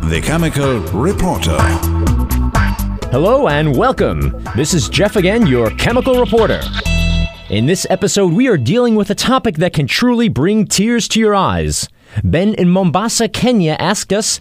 The Chemical Reporter. Hello and welcome. This is Jeff again, your Chemical Reporter. In this episode, we are dealing with a topic that can truly bring tears to your eyes. Ben in Mombasa, Kenya asked us,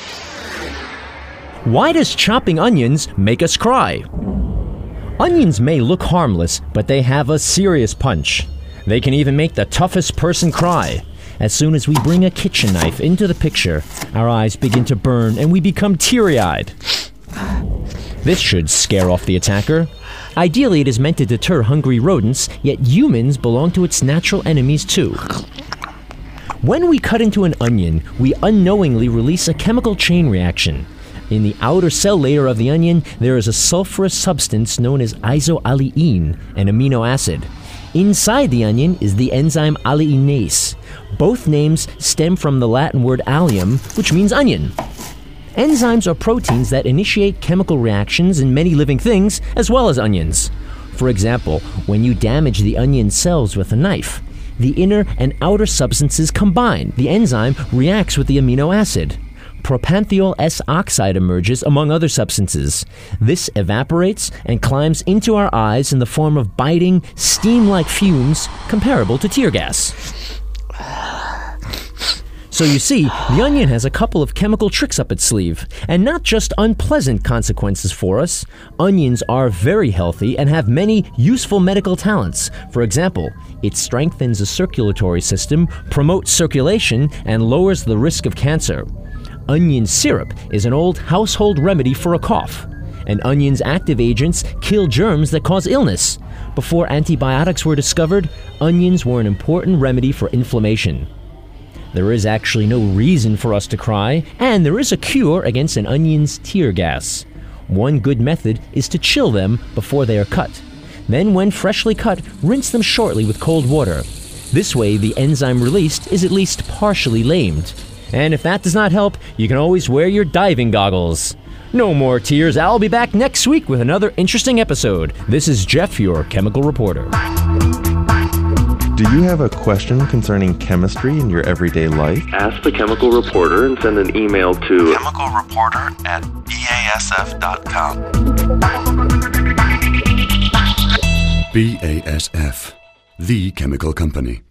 why does chopping onions make us cry? Onions may look harmless, but they have a serious punch. They can even make the toughest person cry. As soon as we bring a kitchen knife into the picture, our eyes begin to burn and we become teary-eyed. This should scare off the attacker. Ideally, it is meant to deter hungry rodents, yet humans belong to its natural enemies too. When we cut into an onion, we unknowingly release a chemical chain reaction. In the outer cell layer of the onion, there is a sulfurous substance known as isoalleine, an amino acid. Inside the onion is the enzyme alleinase. Both names stem from the Latin word allium, which means onion. Enzymes are proteins that initiate chemical reactions in many living things, as well as onions. For example, when you damage the onion cells with a knife, the inner and outer substances combine. The enzyme reacts with the amino acid. Propantheol S-oxide emerges among other substances. This evaporates and climbs into our eyes in the form of biting, steam-like fumes comparable to tear gas. So you see, the onion has a couple of chemical tricks up its sleeve, and not just unpleasant consequences for us. Onions are very healthy and have many useful medical talents. For example, it strengthens the circulatory system, promotes circulation, and lowers the risk of cancer. Onion syrup is an old household remedy for a cough. And onion's active agents kill germs that cause illness. Before antibiotics were discovered, onions were an important remedy for inflammation. There is actually no reason for us to cry, and there is a cure against an onion's tear gas. One good method is to chill them before they are cut. Then, when freshly cut, rinse them shortly with cold water. This way, the enzyme released is at least partially lamed. And if that does not help, you can always wear your diving goggles. No more tears. I'll be back next week with another interesting episode. This is Jeff, your Chemical Reporter. Do you have a question concerning chemistry in your everyday life? Ask the Chemical Reporter and send an email to chemicalreporter@basf.com. BASF, the chemical company.